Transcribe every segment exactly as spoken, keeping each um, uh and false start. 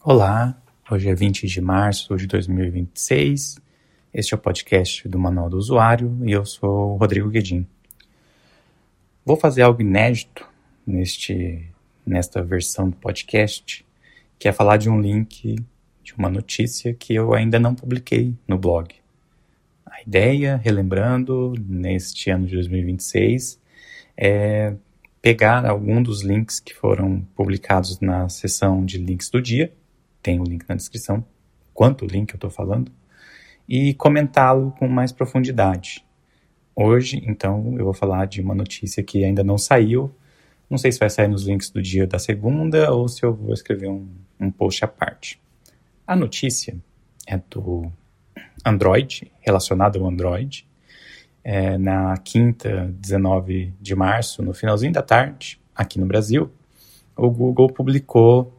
Olá, hoje é vinte de março de dois mil e vinte e seis, este é o podcast do Manual do Usuário e eu sou o Rodrigo Guedin. Vou fazer algo inédito neste, nesta versão do podcast, que é falar de um link, de uma notícia que eu ainda não publiquei no blog. A ideia, relembrando, neste ano de dois mil e vinte e seis, é pegar algum dos links que foram publicados na seção de links do dia, tem o link na descrição, quanto link eu estou falando, e comentá-lo com mais profundidade. Hoje, então, eu vou falar de uma notícia que ainda não saiu, não sei se vai sair nos links do dia da segunda ou se eu vou escrever um, um post à parte. A notícia é do Android, relacionada ao Android. É, na quinta, dezenove de março, no finalzinho da tarde, aqui no Brasil, o Google publicou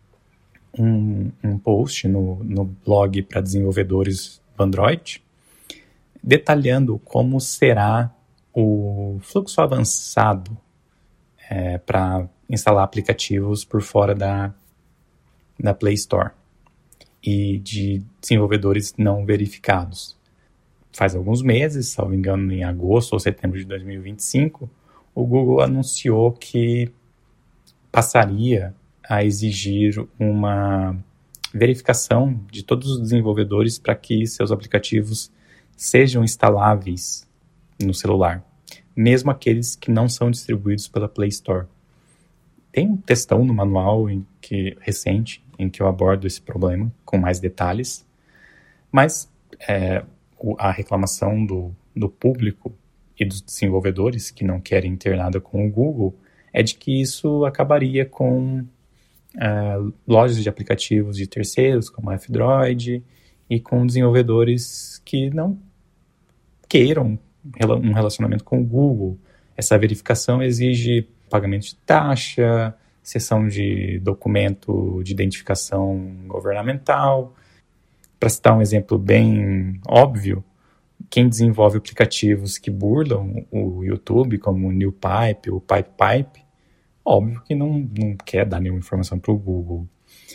um, um post no, no blog para desenvolvedores do Android, detalhando como será o fluxo avançado é, para instalar aplicativos por fora da, da Play Store e de desenvolvedores não verificados. Faz alguns meses, salvo engano, em agosto ou setembro de dois mil e vinte e cinco, o Google anunciou que passaria a exigir uma verificação de todos os desenvolvedores para que seus aplicativos sejam instaláveis no celular, mesmo aqueles que não são distribuídos pela Play Store. Tem um textão no manual em que, recente em que eu abordo esse problema com mais detalhes, mas é, a reclamação do, do público e dos desenvolvedores que não querem ter nada com o Google é de que isso acabaria com uh, lojas de aplicativos de terceiros, como a F-Droid, e com desenvolvedores que não queiram um relacionamento com o Google. Essa verificação exige pagamento de taxa, cessão de documento de identificação governamental. Para citar um exemplo bem óbvio, quem desenvolve aplicativos que burlam o YouTube, como o NewPipe, o PipePipe, óbvio que não, não quer dar nenhuma informação para o Google.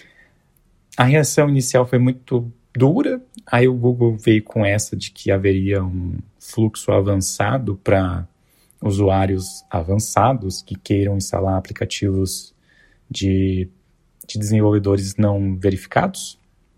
A reação inicial foi muito dura, aí o Google veio com essa de que haveria um fluxo avançado para usuários avançados que queiram instalar aplicativos de, de desenvolvedores não verificados.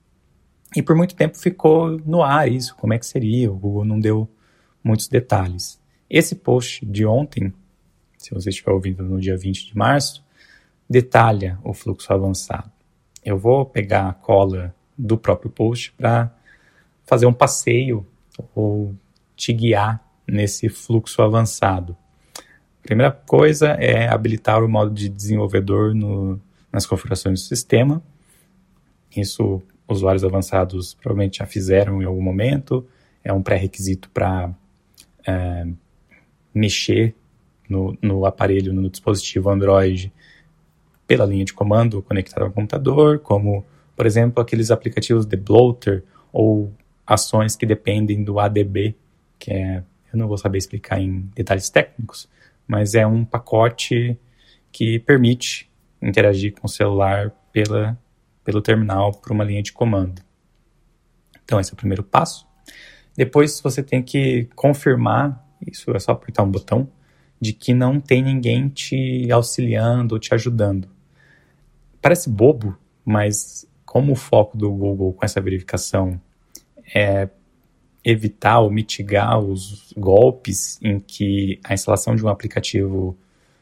E por muito tempo ficou no ar isso, como é que seria, o Google não deu muitos detalhes. Esse post de ontem, se você estiver ouvindo no dia vinte de março, detalha o fluxo avançado. Eu vou pegar a cola do próprio post para fazer um passeio ou te guiar nesse fluxo avançado. A primeira coisa é habilitar o modo de desenvolvedor no, nas configurações do sistema. Isso usuários avançados provavelmente já fizeram em algum momento, é um pré-requisito para é, mexer no, no aparelho, no dispositivo Android pela linha de comando conectado ao computador, como, por exemplo, aqueles aplicativos de bloater ou ações que dependem do A D B, que é, eu não vou saber explicar em detalhes técnicos, mas é um pacote que permite interagir com o celular pela pelo terminal por uma linha de comando. Então, esse é o primeiro passo. Depois, você tem que confirmar, isso é só apertar um botão, de que não tem ninguém te auxiliando ou te ajudando. Parece bobo, mas como o foco do Google com essa verificação é evitar ou mitigar os golpes em que a instalação de um aplicativo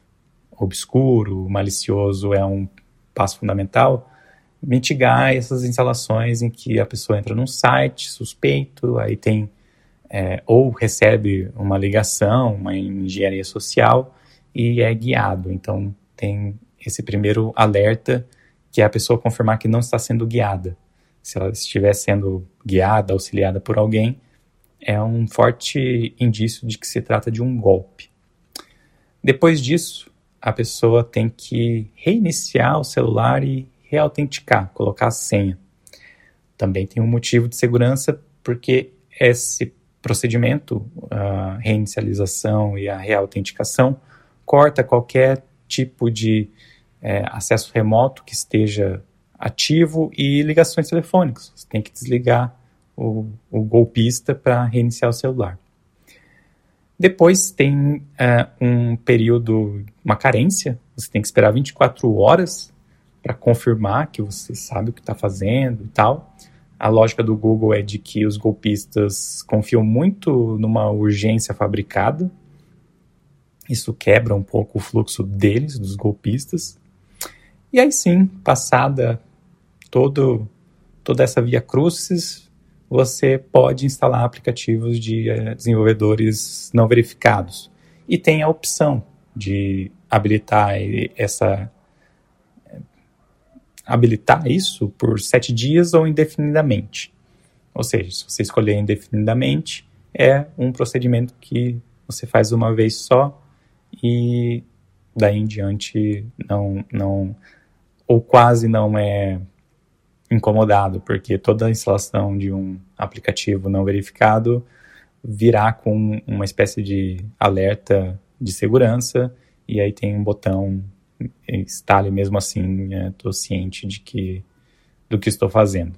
obscuro, malicioso é um passo fundamental, mitigar essas instalações em que a pessoa entra num site suspeito, aí tem é, ou recebe uma ligação, uma engenharia social e é guiado. Então tem esse primeiro alerta, que é a pessoa confirmar que não está sendo guiada. Se ela estiver sendo guiada, auxiliada por alguém, é um forte indício de que se trata de um golpe. Depois disso, a pessoa tem que reiniciar o celular e reautenticar, colocar a senha. Também tem um motivo de segurança, porque esse procedimento, a reinicialização e a reautenticação, corta qualquer tipo de é, acesso remoto que esteja ativo e ligações telefônicas. Você tem que desligar o, o golpista para reiniciar o celular. Depois tem uh, um período, uma carência, você tem que esperar vinte e quatro horas para confirmar que você sabe o que está fazendo e tal. A lógica do Google é de que os golpistas confiam muito numa urgência fabricada. Isso quebra um pouco o fluxo deles, dos golpistas. E aí sim, passada todo, toda essa via crucis, você pode instalar aplicativos de uh, desenvolvedores não verificados. E tem a opção de habilitar essa, habilitar isso por sete dias ou indefinidamente. Ou seja, se você escolher indefinidamente, é um procedimento que você faz uma vez só e daí em diante não, não ou quase não é incomodado, porque toda a instalação de um aplicativo não verificado virá com uma espécie de alerta de segurança e aí tem um botão, instale mesmo assim, estou ciente de que, do que estou fazendo.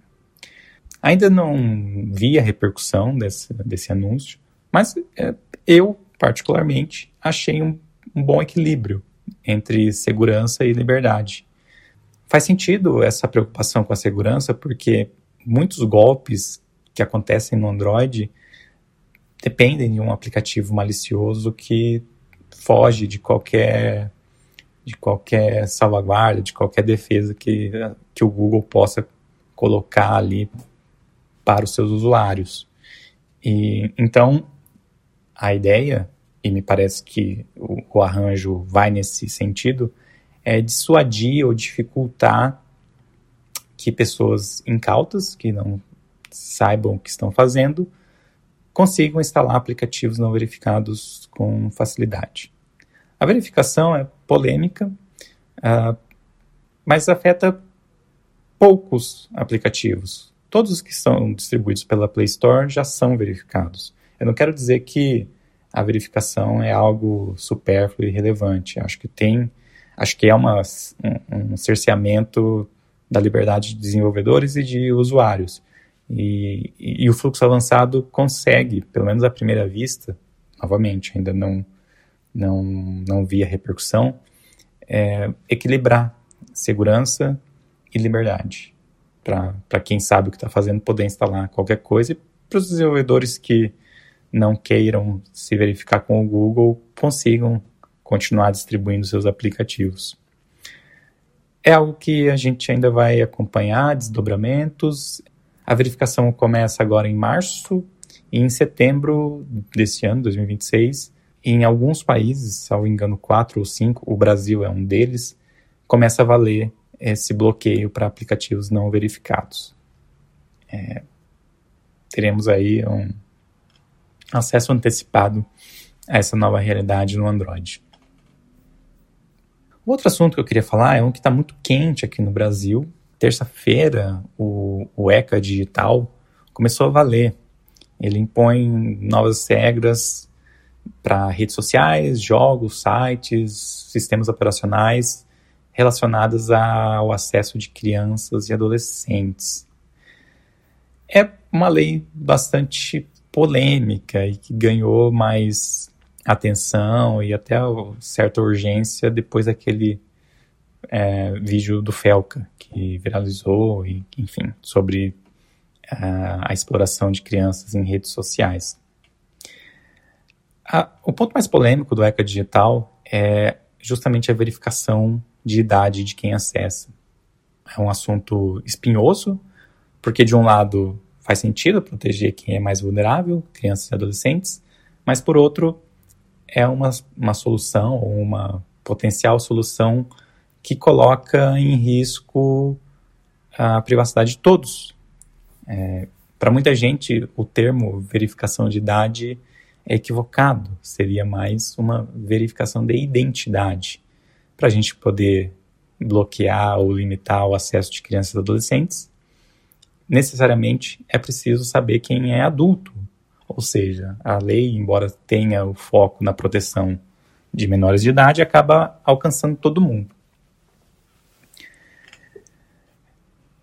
Ainda não vi a repercussão desse, desse anúncio, mas é, eu, particularmente, achei um, um bom equilíbrio entre segurança e liberdade. Faz sentido essa preocupação com a segurança, porque muitos golpes que acontecem no Android dependem de um aplicativo malicioso que foge de qualquer, de qualquer salvaguarda, de qualquer defesa que, que o Google possa colocar ali para os seus usuários. E, então, a ideia, e me parece que o, o arranjo vai nesse sentido, é dissuadir ou dificultar que pessoas incautas, que não saibam o que estão fazendo, consigam instalar aplicativos não verificados com facilidade. A verificação é polêmica, uh, mas afeta poucos aplicativos. Todos os que são distribuídos pela Play Store já são verificados. Eu não quero dizer que a verificação é algo supérfluo e irrelevante. Acho que tem... Acho que é uma, um, um cerceamento da liberdade de desenvolvedores e de usuários. E, e, e o fluxo avançado consegue, pelo menos à primeira vista, novamente, ainda não, não, não vi a repercussão, é, equilibrar segurança e liberdade. Para quem sabe o que está fazendo, poder instalar qualquer coisa. E para os desenvolvedores que não queiram se verificar com o Google, consigam continuar distribuindo seus aplicativos. É algo que a gente ainda vai acompanhar, desdobramentos. A verificação começa agora em março e em setembro desse ano, dois mil e vinte e seis, em alguns países, salvo engano quatro ou cinco, o Brasil é um deles, começa a valer esse bloqueio para aplicativos não verificados. É, teremos aí um acesso antecipado a essa nova realidade no Android. O outro assunto que eu queria falar é um que está muito quente aqui no Brasil. Terça-feira, o, o ECA Digital começou a valer. Ele impõe novas regras para redes sociais, jogos, sites, sistemas operacionais relacionadas ao acesso de crianças e adolescentes. É uma lei bastante polêmica e que ganhou mais atenção e até certa urgência depois daquele é, vídeo do Felca que viralizou, e, enfim, sobre a, a exploração de crianças em redes sociais. A, o ponto mais polêmico do ECA Digital é justamente a verificação de idade de quem acessa. É um assunto espinhoso, porque de um lado faz sentido proteger quem é mais vulnerável, crianças e adolescentes, mas por outro é uma, uma solução, ou uma potencial solução que coloca em risco a privacidade de todos. É, para muita gente, o termo verificação de idade é equivocado. Seria mais uma verificação de identidade, para a gente poder bloquear ou limitar o acesso de crianças e adolescentes. Necessariamente é preciso saber quem é adulto. Ou seja, a lei, embora tenha o foco na proteção de menores de idade, acaba alcançando todo mundo.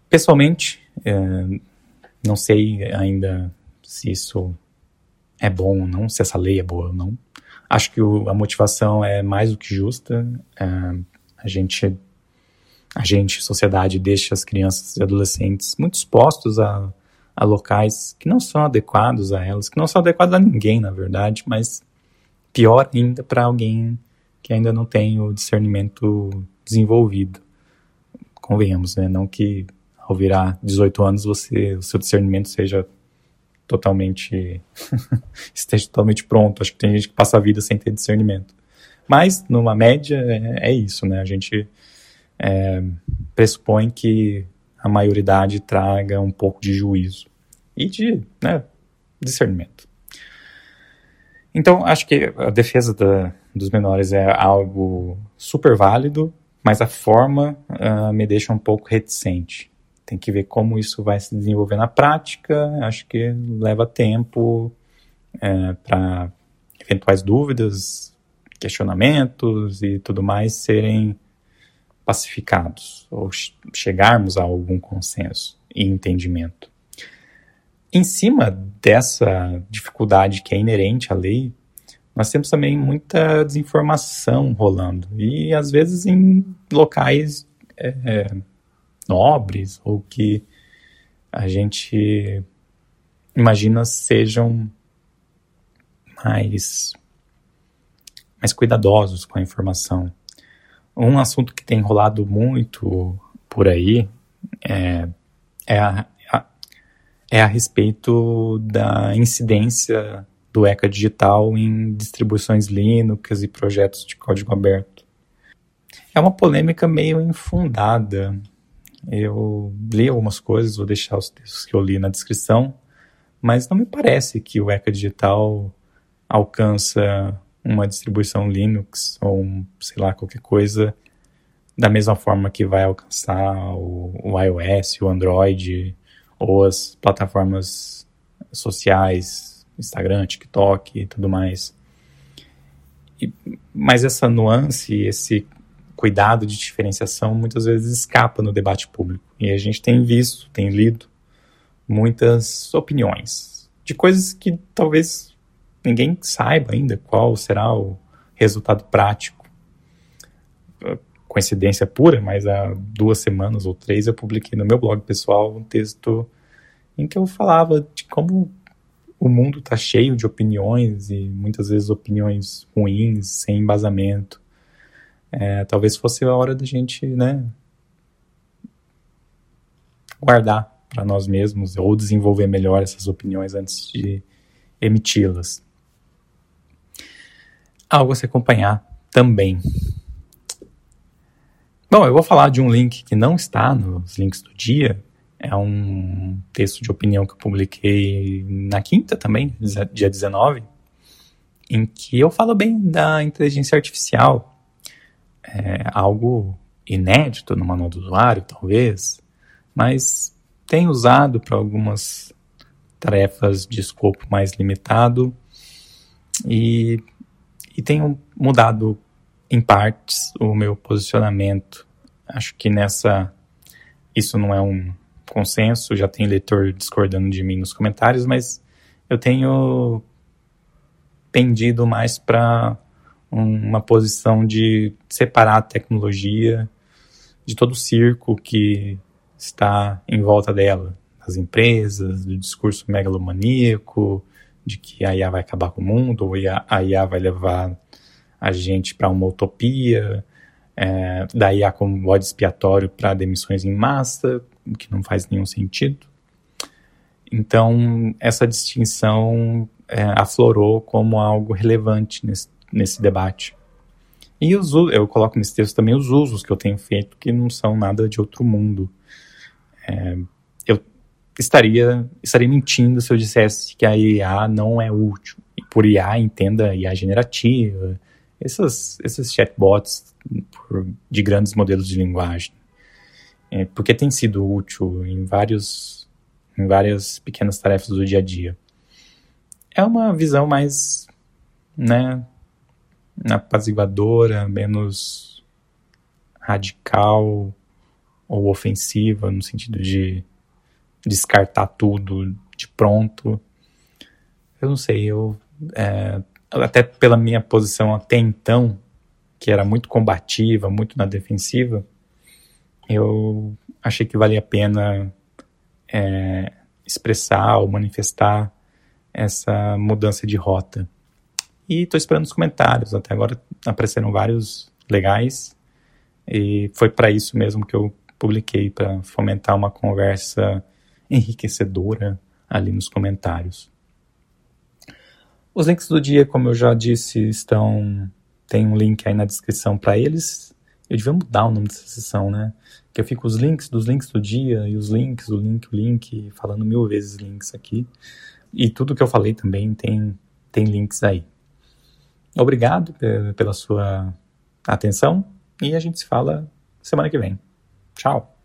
Pessoalmente, é, não sei ainda se isso é bom ou não, se essa lei é boa ou não. Acho que o, a motivação é mais do que justa. É, a gente, a gente, sociedade, deixa as crianças e adolescentes muito expostos a, a locais que não são adequados a elas, que não são adequados a ninguém, na verdade, mas pior ainda para alguém que ainda não tem o discernimento desenvolvido. Convenhamos, né? Não que ao virar dezoito anos você, o seu discernimento seja totalmente esteja totalmente pronto. Acho que tem gente que passa a vida sem ter discernimento. Mas, numa média, é, é isso, né? A gente é, pressupõe que a maioridade traga um pouco de juízo e de, né, discernimento. Então, acho que a defesa da, dos menores é algo super válido, mas a forma uh, me deixa um pouco reticente. Tem que ver como isso vai se desenvolver na prática. Acho que leva tempo é, para eventuais dúvidas, questionamentos e tudo mais serem pacificados ou chegarmos a algum consenso e entendimento. Em cima dessa dificuldade que é inerente à lei, nós temos também muita desinformação rolando e às vezes em locais é, é, nobres ou que a gente imagina sejam mais, mais cuidadosos com a informação. Um assunto que tem rolado muito por aí é, é, a, a, é a respeito da incidência do ECA digital em distribuições Linux e projetos de código aberto. É uma polêmica meio infundada. Eu li algumas coisas, vou deixar os textos que eu li na descrição, mas não me parece que o ECA digital alcança uma distribuição Linux ou, sei lá, qualquer coisa da mesma forma que vai alcançar o, o iOS, o Android ou as plataformas sociais, Instagram, TikTok e tudo mais. E, mas essa nuance, esse cuidado de diferenciação muitas vezes escapa no debate público. E a gente tem visto, tem lido muitas opiniões de coisas que talvez ninguém saiba ainda qual será o resultado prático. Coincidência pura, mas há duas semanas ou três eu publiquei no meu blog pessoal um texto em que eu falava de como o mundo está cheio de opiniões e muitas vezes opiniões ruins, sem embasamento. É, talvez fosse a hora da gente, né, guardar para nós mesmos ou desenvolver melhor essas opiniões antes de emiti-las. Algo a se acompanhar também. Bom, eu vou falar de um link que não está nos links do dia. É um texto de opinião que eu publiquei na quinta também, dia dezenove, em que eu falo bem da inteligência artificial. É algo inédito no manual do usuário, talvez, mas tenho usado para algumas tarefas de escopo mais limitado e, e tenho mudado em partes o meu posicionamento. Acho que nessa isso não é um consenso, já tem leitor discordando de mim nos comentários, mas eu tenho pendido mais para uma posição de separar a tecnologia de todo o circo que está em volta dela, das empresas, do discurso megalomaníaco, de que a I A vai acabar com o mundo, ou a I A vai levar a gente para uma utopia, é, da I A como bode expiatório para demissões em massa, o que não faz nenhum sentido. Então, essa distinção é, aflorou como algo relevante nesse nesse debate. E os, eu coloco nesse texto também os usos que eu tenho feito, que não são nada de outro mundo. É, eu estaria, estaria mentindo se eu dissesse que a I A não é útil. E por I A, entenda I A generativa, essas, esses chatbots por, de grandes modelos de linguagem. É, porque tem sido útil em, vários, em várias pequenas tarefas do dia a dia. É uma visão mais, né, apaziguadora, menos radical, ou ofensiva, no sentido de descartar tudo de pronto. Eu não sei, eu é, até pela minha posição até então, que era muito combativa, muito na defensiva, eu achei que valia a pena é, expressar ou manifestar essa mudança de rota. E estou esperando os comentários, até agora apareceram vários legais, e foi para isso mesmo que eu publiquei, para fomentar uma conversa enriquecedora ali nos comentários. Os links do dia, como eu já disse, estão... tem um link aí na descrição para eles. Eu devia mudar o nome dessa sessão, né? Que eu fico os links dos links do dia, e os links, o link, o link, falando mil vezes links aqui. E tudo que eu falei também tem, tem links aí. Obrigado pela sua atenção, e a gente se fala semana que vem. Tchau!